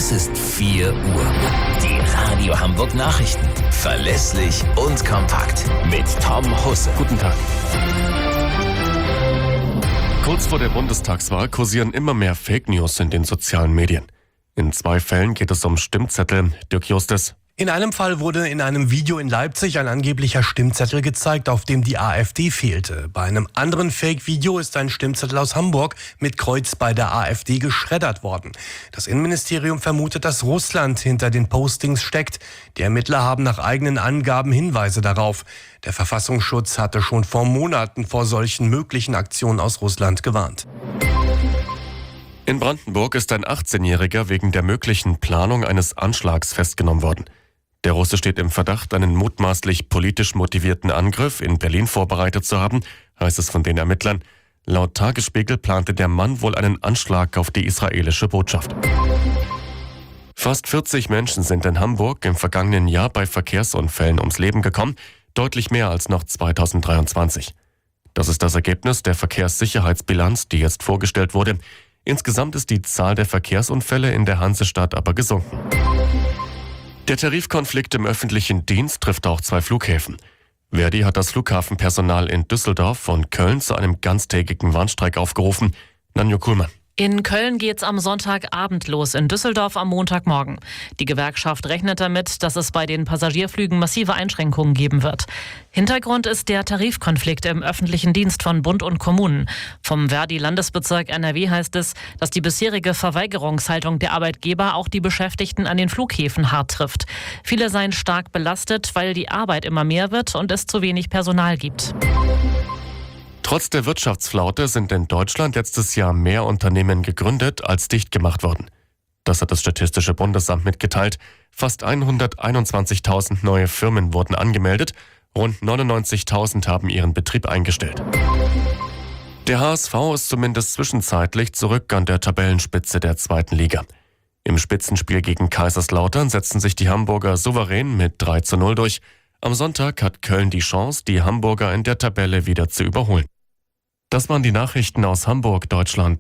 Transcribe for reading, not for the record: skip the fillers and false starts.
Es ist 4 Uhr. Die Radio Hamburg Nachrichten. Verlässlich und kompakt. Mit Tom Husse. Guten Tag. Kurz vor der Bundestagswahl kursieren immer mehr Fake News in den sozialen Medien. In 2 Fällen geht es um Stimmzettel. Dirk Justus. In einem Fall wurde in einem Video in Leipzig ein angeblicher Stimmzettel gezeigt, auf dem die AfD fehlte. Bei einem anderen Fake-Video ist ein Stimmzettel aus Hamburg mit Kreuz bei der AfD geschreddert worden. Das Innenministerium vermutet, dass Russland hinter den Postings steckt. Die Ermittler haben nach eigenen Angaben Hinweise darauf. Der Verfassungsschutz hatte schon vor Monaten vor solchen möglichen Aktionen aus Russland gewarnt. In Brandenburg ist ein 18-Jähriger wegen der möglichen Planung eines Anschlags festgenommen worden. Der Russe steht im Verdacht, einen mutmaßlich politisch motivierten Angriff in Berlin vorbereitet zu haben, heißt es von den Ermittlern. Laut Tagesspiegel plante der Mann wohl einen Anschlag auf die israelische Botschaft. Fast 40 Menschen sind in Hamburg im vergangenen Jahr bei Verkehrsunfällen ums Leben gekommen, deutlich mehr als noch 2023. Das ist das Ergebnis der Verkehrssicherheitsbilanz, die jetzt vorgestellt wurde. Insgesamt ist die Zahl der Verkehrsunfälle in der Hansestadt aber gesunken. Der Tarifkonflikt im öffentlichen Dienst trifft auch 2 Flughäfen. Verdi hat das Flughafenpersonal in Düsseldorf und Köln zu einem ganztägigen Warnstreik aufgerufen. Nanjo Kuhlmann. In Köln geht's am Sonntagabend los, in Düsseldorf am Montagmorgen. Die Gewerkschaft rechnet damit, dass es bei den Passagierflügen massive Einschränkungen geben wird. Hintergrund ist der Tarifkonflikt im öffentlichen Dienst von Bund und Kommunen. Vom Verdi-Landesbezirk NRW heißt es, dass die bisherige Verweigerungshaltung der Arbeitgeber auch die Beschäftigten an den Flughäfen hart trifft. Viele seien stark belastet, weil die Arbeit immer mehr wird und es zu wenig Personal gibt. Trotz der Wirtschaftsflaute sind in Deutschland letztes Jahr mehr Unternehmen gegründet als dicht gemacht worden. Das hat das Statistische Bundesamt mitgeteilt. Fast 121.000 neue Firmen wurden angemeldet. Rund 99.000 haben ihren Betrieb eingestellt. Der HSV ist zumindest zwischenzeitlich zurück an der Tabellenspitze der 2. Liga. Im Spitzenspiel gegen Kaiserslautern setzten sich die Hamburger souverän mit 3:0 durch. Am Sonntag hat Köln die Chance, die Hamburger in der Tabelle wieder zu überholen. Das waren die Nachrichten aus Hamburg, Deutschland.